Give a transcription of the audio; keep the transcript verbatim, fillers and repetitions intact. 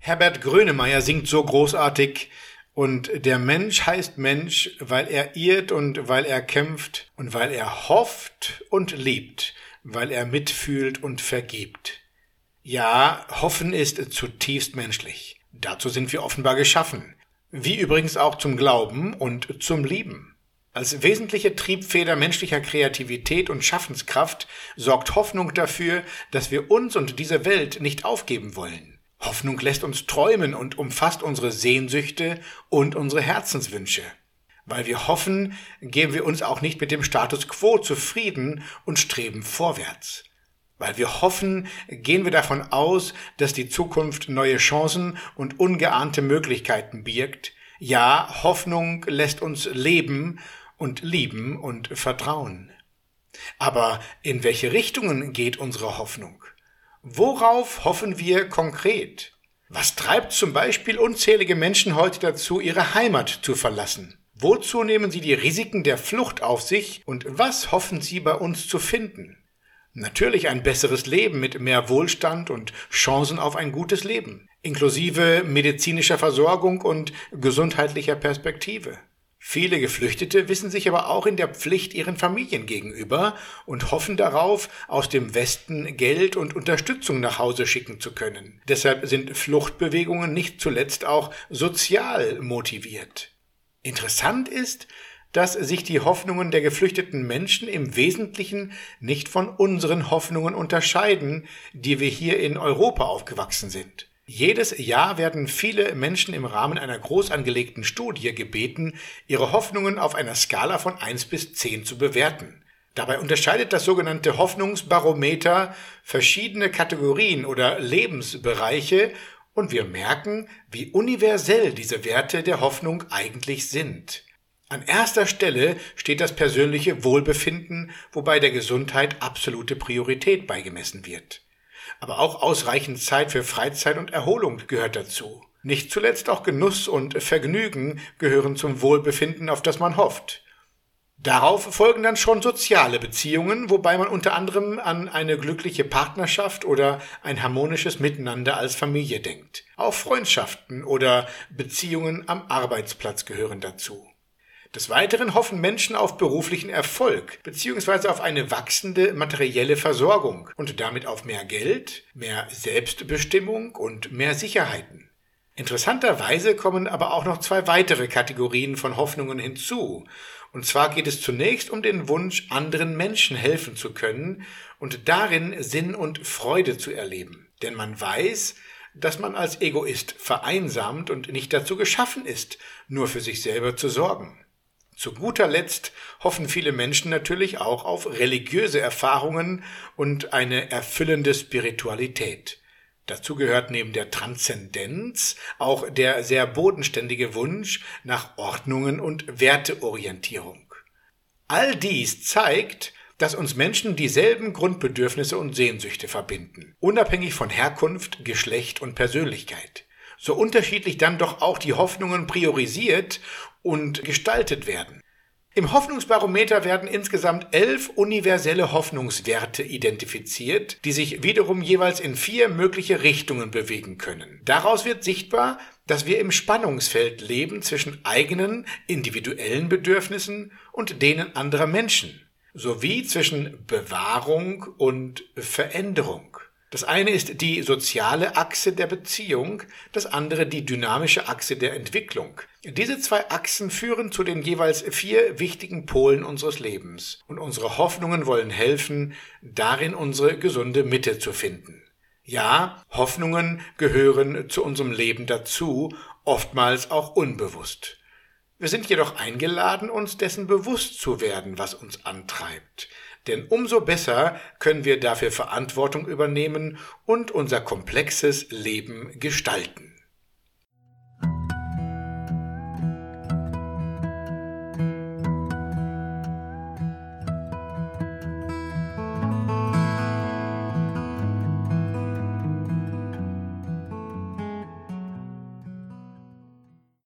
Herbert Grönemeyer singt so großartig: Und der Mensch heißt Mensch, weil er irrt und weil er kämpft und weil er hofft und liebt, weil er mitfühlt und vergibt. Ja, Hoffen ist zutiefst menschlich. Dazu sind wir offenbar geschaffen. Wie übrigens auch zum Glauben und zum Lieben. Als wesentliche Triebfeder menschlicher Kreativität und Schaffenskraft sorgt Hoffnung dafür, dass wir uns und diese Welt nicht aufgeben wollen. Hoffnung lässt uns träumen und umfasst unsere Sehnsüchte und unsere Herzenswünsche. Weil wir hoffen, geben wir uns auch nicht mit dem Status quo zufrieden und streben vorwärts. Weil wir hoffen, gehen wir davon aus, dass die Zukunft neue Chancen und ungeahnte Möglichkeiten birgt. Ja, Hoffnung lässt uns leben und lieben und vertrauen. Aber in welche Richtungen geht unsere Hoffnung? Worauf hoffen wir konkret? Was treibt zum Beispiel unzählige Menschen heute dazu, ihre Heimat zu verlassen? Wozu nehmen sie die Risiken der Flucht auf sich und was hoffen sie bei uns zu finden? Natürlich ein besseres Leben mit mehr Wohlstand und Chancen auf ein gutes Leben, inklusive medizinischer Versorgung und gesundheitlicher Perspektive. Viele Geflüchtete wissen sich aber auch in der Pflicht ihren Familien gegenüber und hoffen darauf, aus dem Westen Geld und Unterstützung nach Hause schicken zu können. Deshalb sind Fluchtbewegungen nicht zuletzt auch sozial motiviert. Interessant ist, dass sich die Hoffnungen der geflüchteten Menschen im Wesentlichen nicht von unseren Hoffnungen unterscheiden, die wir hier in Europa aufgewachsen sind. Jedes Jahr werden viele Menschen im Rahmen einer groß angelegten Studie gebeten, ihre Hoffnungen auf einer Skala von eins bis zehn zu bewerten. Dabei unterscheidet das sogenannte Hoffnungsbarometer verschiedene Kategorien oder Lebensbereiche und wir merken, wie universell diese Werte der Hoffnung eigentlich sind. An erster Stelle steht das persönliche Wohlbefinden, wobei der Gesundheit absolute Priorität beigemessen wird. Aber auch ausreichend Zeit für Freizeit und Erholung gehört dazu. Nicht zuletzt auch Genuss und Vergnügen gehören zum Wohlbefinden, auf das man hofft. Darauf folgen dann schon soziale Beziehungen, wobei man unter anderem an eine glückliche Partnerschaft oder ein harmonisches Miteinander als Familie denkt. Auch Freundschaften oder Beziehungen am Arbeitsplatz gehören dazu. Des Weiteren hoffen Menschen auf beruflichen Erfolg bzw. auf eine wachsende materielle Versorgung und damit auf mehr Geld, mehr Selbstbestimmung und mehr Sicherheiten. Interessanterweise kommen aber auch noch zwei weitere Kategorien von Hoffnungen hinzu. Und zwar geht es zunächst um den Wunsch, anderen Menschen helfen zu können und darin Sinn und Freude zu erleben. Denn man weiß, dass man als Egoist vereinsamt und nicht dazu geschaffen ist, nur für sich selber zu sorgen. Zu guter Letzt hoffen viele Menschen natürlich auch auf religiöse Erfahrungen und eine erfüllende Spiritualität. Dazu gehört neben der Transzendenz auch der sehr bodenständige Wunsch nach Ordnungen und Werteorientierung. All dies zeigt, dass uns Menschen dieselben Grundbedürfnisse und Sehnsüchte verbinden, unabhängig von Herkunft, Geschlecht und Persönlichkeit. So unterschiedlich dann doch auch die Hoffnungen priorisiert und gestaltet werden. Im Hoffnungsbarometer werden insgesamt elf universelle Hoffnungswerte identifiziert, die sich wiederum jeweils in vier mögliche Richtungen bewegen können. Daraus wird sichtbar, dass wir im Spannungsfeld leben zwischen eigenen, individuellen Bedürfnissen und denen anderer Menschen, sowie zwischen Bewahrung und Veränderung. Das eine ist die soziale Achse der Beziehung, das andere die dynamische Achse der Entwicklung. Diese zwei Achsen führen zu den jeweils vier wichtigen Polen unseres Lebens und unsere Hoffnungen wollen helfen, darin unsere gesunde Mitte zu finden. Ja, Hoffnungen gehören zu unserem Leben dazu, oftmals auch unbewusst. Wir sind jedoch eingeladen, uns dessen bewusst zu werden, was uns antreibt. Denn umso besser können wir dafür Verantwortung übernehmen und unser komplexes Leben gestalten.